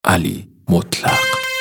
علی مطلق.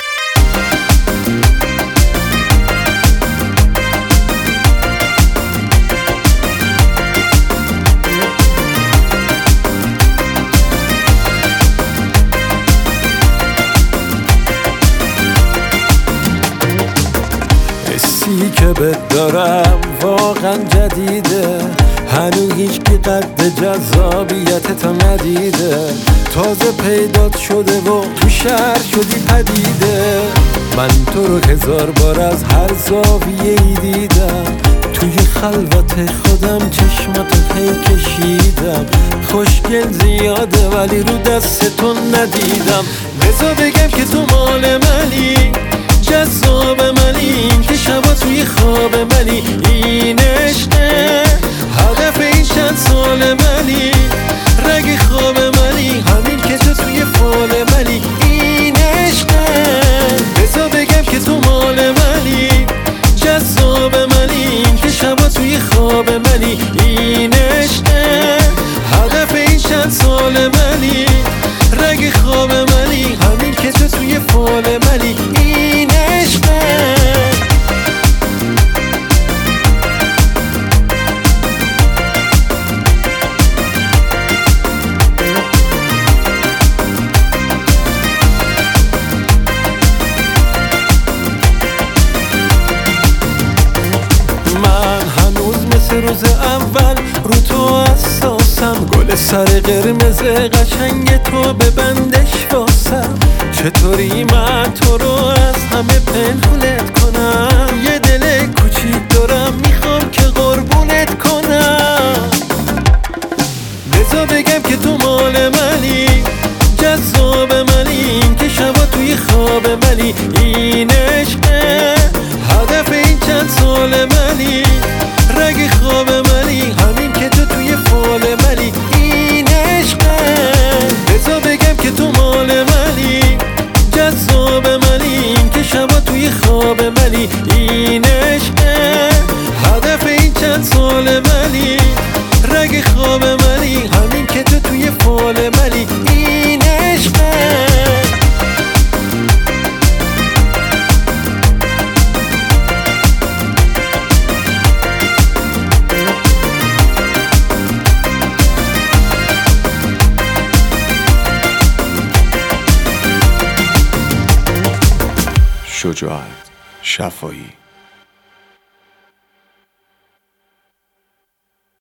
حسی که بهت دارم واقعا جدیده، هنوز هیچ کی قد جذابیت تا ندیده. تازه پیدات شده و تو شهر شدی پدیده. من تو رو 1000 بار از هر زاویه ای دیدم، توی خلوت خودم چشماتو هی کشیدم. خوشگل زیاده ولی رو دستتون ندیدم. بذار بگم که تو مال منی، جذاب منی، که شبا توی خواب منی. این عشقه هدف این چند سال منی، رگ خواب منی، همین که تو توی فال منی. این عشقه بذار بگم که تو مال منی، جذاب منی، که شبا توی خواب منی. این عشقه هدف این چند سال منی، رگ خواب منی، همین که تو توی فال منی. این عشقه روز اول رو تو اساسم، گل سر قرمز قشنگ تو به بندش واسم. چطوری من تو رو از همه پنهونت کنم؟ یه دل کوچیک دارم میخوام که قربونت کنم. بذار بگم که تو مال منی، جذاب منی، که شبا توی خواب منی. این عشقه هدف این چند سال منی، رگ خواب منی، همین که تو توی فال منی. این عشقه بذار بگم که تو مال منی، جذاب منی، که شبا توی خواب منی. این عشقه هدف این چند سال منی، رگ خواب منی، همین که تو توی فال منی. این عشقه شجاعت شفایی.